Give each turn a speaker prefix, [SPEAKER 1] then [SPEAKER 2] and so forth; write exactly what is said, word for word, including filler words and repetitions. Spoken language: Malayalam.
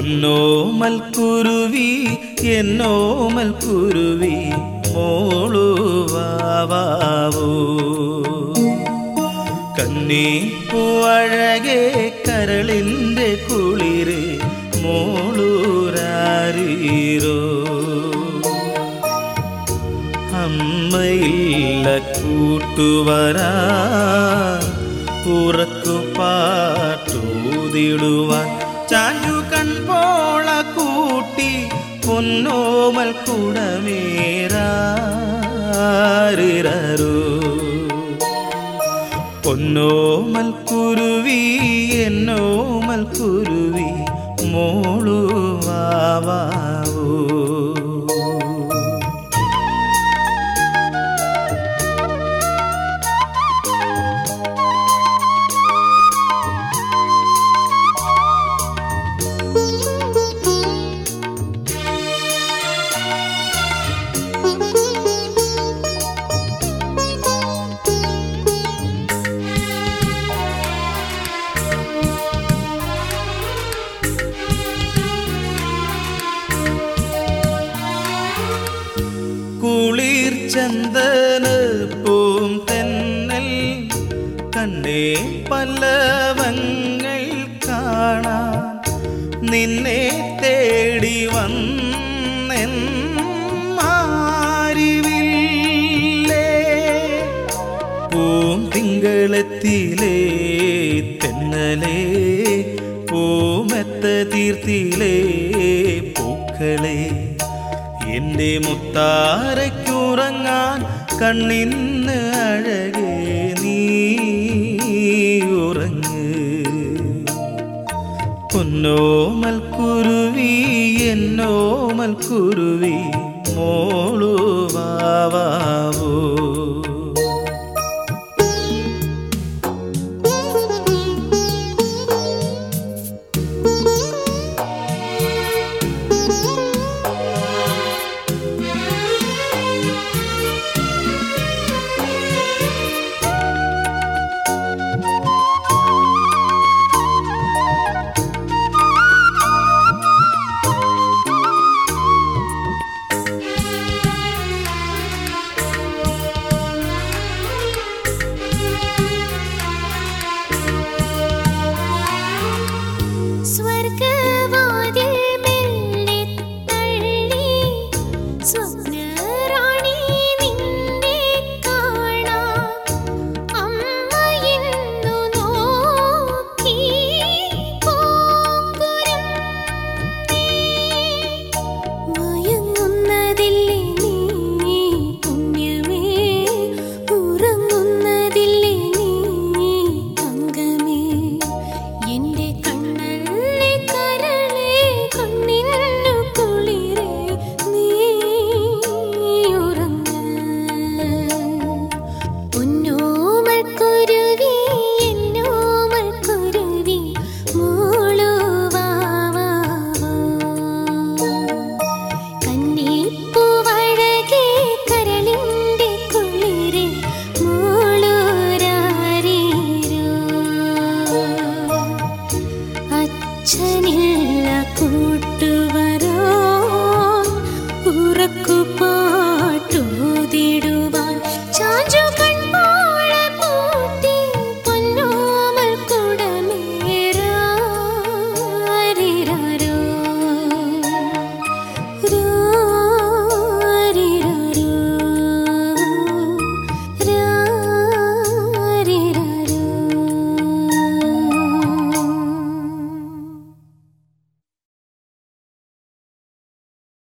[SPEAKER 1] പൊന്നോമൽ കുരുവി എന്നോമൽ കുരുവി മോളുവാവോ കന്നിപ്പൂവഴകെ കരളിൻ്റെ കുളിരെ മോളൂരാരീരോ അമ്മയില്ല കൂട്ടുവരാ ഉറക്കു പാട്ടൂതിടുവാൻ ചാഞ്ചു കൺപോള കൂട്ടി പൊന്നോമൽ കുടമേരാരിരോ പൊന്നോമൽ കുരുവി എന്നോമൽ കുരുവി മോളുവാവോ കുളിർ ചന്ദന പൂം തെന്നൽ കണ്ണേ പല്ലവങ്ങൾ കാണാൻ നിന്നെ തേടി വന്നെന്നാരിവില്ലേ പൂം തിങ്കളത്തിലേ തെന്നലേ പൂമെത്ത തീർത്തിലേ പൂക്കളെ എൻ്റെ മുത്താരയ്ക്കുറങ്ങാൻ കണ്ണിന്ന് അഴകേ നീ ഉറങ്ങ് പൊന്നോമൽ കുരുവി എന്നോമൽ കുരുവി